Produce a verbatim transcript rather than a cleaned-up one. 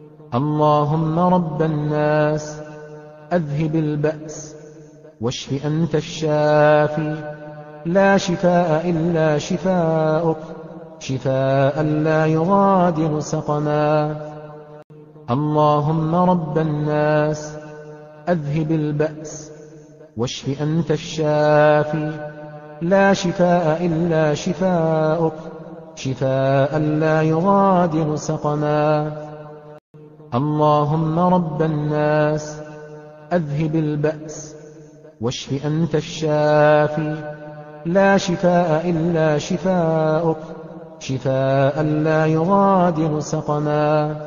اللهم رب الناس أذهب البأس واشف أنت الشافي، لا شفاء إلا شفاؤك، شفاء لا يغادر سقما. اللهم رب الناس أذهب البأس واشف أنت الشافي، لا شفاء إلا شفاؤك، شفاء لا يغادر سقما. اللهم رب الناس أذهب البأس واشف أنت الشافي، لا شفاء إلا شفاؤك، شفاء لا يغادر سقما.